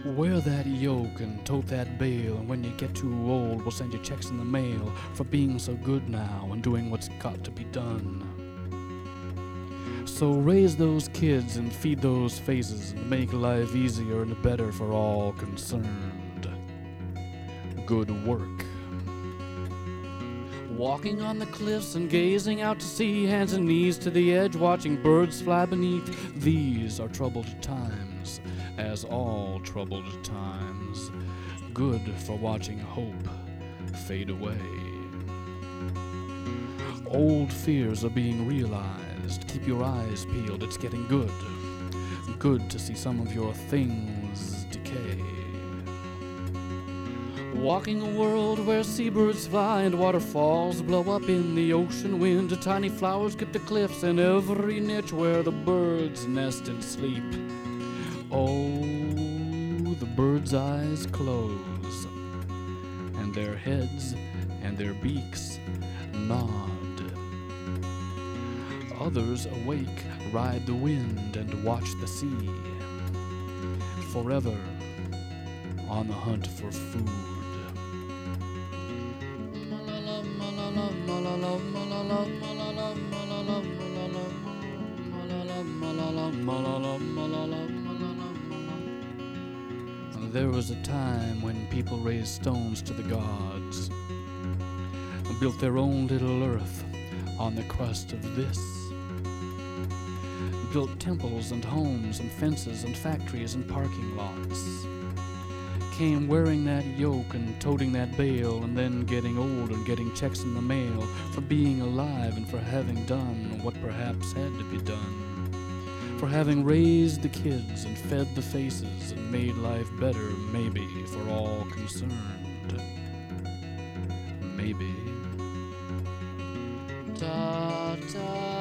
Wear that yoke and tote that bale, and when you get too old, we'll send you checks in the mail for being so good now and doing what's got to be done. So raise those kids and feed those faces and make life easier and better for all concerned. Good work. Walking on the cliffs and gazing out to sea, hands and knees to the edge, watching birds fly beneath. These are troubled times, as all troubled times. Good for watching hope fade away. Old fears are being realized. Keep your eyes peeled, it's getting good. Good to see some of your things decay. Walking a world where seabirds fly and waterfalls blow up in the ocean wind. Tiny flowers get the cliffs and every niche where the birds nest and sleep. Oh, the birds' eyes close, and their heads and their beaks nod. Others awake, ride the wind and watch the sea, forever on the hunt for food. There was a time when people raised stones to the gods, built their own little earth on the crust of this, built temples and homes and fences and factories and parking lots, came wearing that yoke and toting that bale, and then getting old and getting checks in the mail for being alive and for having done what perhaps had to be done. For having raised the kids and fed the faces and made life better, maybe, for all concerned. Maybe. Ta-ta.